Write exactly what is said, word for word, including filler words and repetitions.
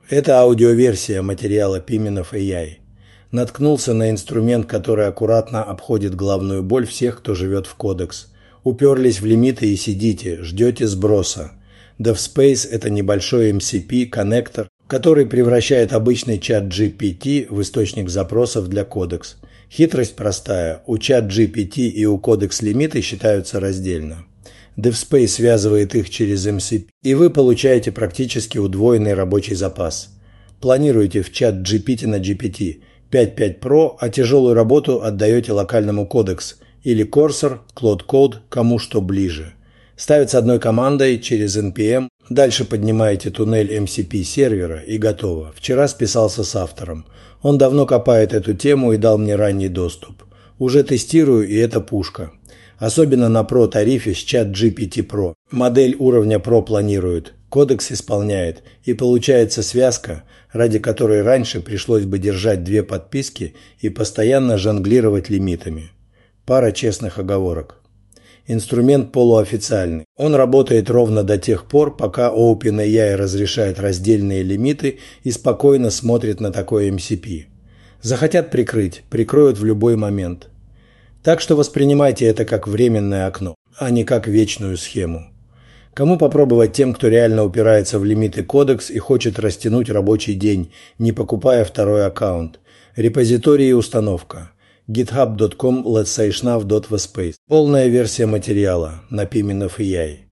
Это аудиоверсия материала Pimenov эй ай. Наткнулся на инструмент, который аккуратно обходит головную боль всех, кто живет в кодекс. Уперлись в лимиты и сидите, ждете сброса. DevSpace – это небольшой эм си пи-коннектор, который превращает обычный чат джи пи ти в источник запросов для кодекс. Хитрость простая. У чат джи пи ти и у кодекс лимиты считаются раздельно. DevSpace связывает их через эм си пи, и вы получаете практически удвоенный рабочий запас. Планируете в чат джи пи ти на джи пи ти пять точка пять про, а тяжелую работу отдаете локальному кодекс или Cursor, Cloud Code, кому что ближе. Ставится одной командой через эн пи эм, дальше поднимаете туннель эм си пи сервера и готово. Вчера списался с автором. Он давно копает эту тему и дал мне ранний доступ. Уже тестирую, и это пушка. Особенно на Pro тарифе с чат джи пи ти про. Модель уровня Pro планирует, кодекс исполняет, и получается связка, ради которой раньше пришлось бы держать две подписки и постоянно жонглировать лимитами. Пара честных оговорок. Инструмент полуофициальный. Он работает ровно до тех пор, пока OpenAI разрешает раздельные лимиты и спокойно смотрит на такой эм си пи. Захотят прикрыть, прикроют в любой момент. Так что воспринимайте это как временное окно, а не как вечную схему. Кому попробовать тем, кто реально упирается в лимиты кодекс и хочет растянуть рабочий день, не покупая второй аккаунт? Репозиторий и установка. github точка com слэш let's say schnav точка vspace. Полная версия материала на Pimenov эй ай.